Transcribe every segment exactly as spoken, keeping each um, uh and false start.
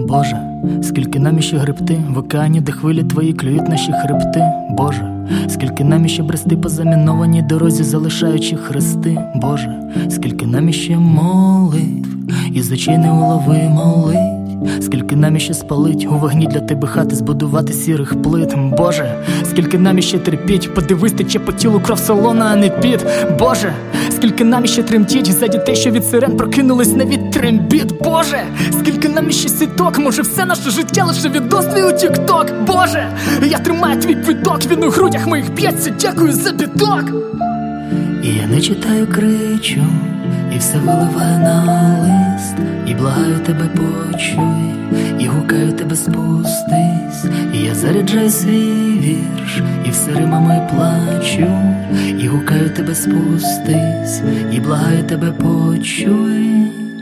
Боже, скільки нам іще гребти в океані, де хвилі твої клюють наші хребти. Боже, скільки нам іще брести по замінованій дорозі, залишаючи хрести. Боже, скільки нам іще молитв і з очей неуловимо лить. Скільки нам іще спалить у вогні для тебе хати, збудувати сірих плит. Боже, скільки нам іще терпіть, подивись, тече по тілу кров солона, а не піт. Боже, скільки нам іще тремтіть за дітей, що від сирен прокинулись на від трембіт. Боже, скільки нам іще сіток, може все наше життя лише відос твій у тік-ток. Боже, я тримаю твій квиток, він у грудях моїх б'ється, дякую за біток. І я не читаю, кричу, і все виливаю на лист. І благаю тебе, почуй, і гукаю тебе, спустись. І я заряджаю свій вірш, і все римами плачу. І гукаю тебе, спустись, і благаю тебе, почуй.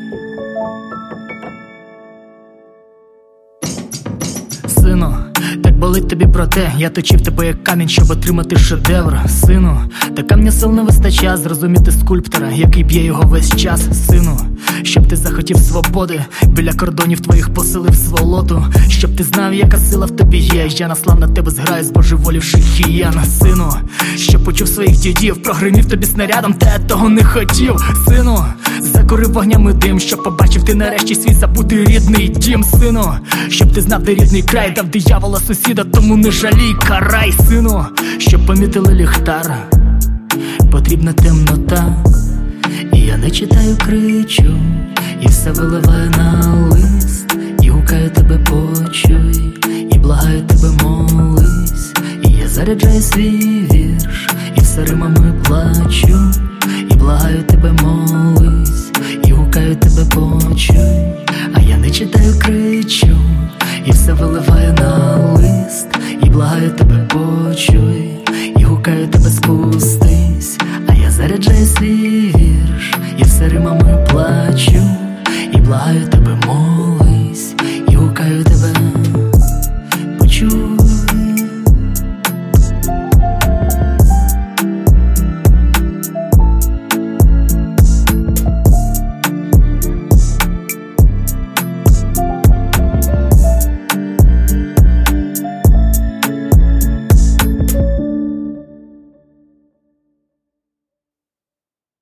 Сину, так болить тобі про те, я точив тебе як камінь, щоб отримати шедевр. Сину, та камня сил не вистачає зрозуміти скульптора, який б'є його весь час. Сину, щоб ти захотів свободи, біля кордонів твоїх поселив сволоту. Щоб ти знав, яка сила в тобі є, я наслав на тебе зграю збожеволівших хієн. Сину, щоб почув своїх дідів, прогримів тобі снарядом, та я того не хотів. Сину, закурив вогнями дим, щоб побачив ти нарешті свій забутий рідний дім. Сину, щоб ти знав, де рідний край, дав диявола сусіда, тому не жалій, карай. Сину, щоб помітили ліхтар, потрібна темнота. І я не читаю, кричу, і все виливаю на лист. І гукаю тебе, почуй, і благаю тебе, молись. І я заряджаю свій вірш, і все римами плачу. І благаю тебе, молись, і гукаю тебе, почуй. А я не читаю, кричу, і все виливаю на лист. І благаю тебе, почуй, і гукаю тебе, спустись. А я заряджаю свій вірш, і все римами плачу. І благаю тебе, молись.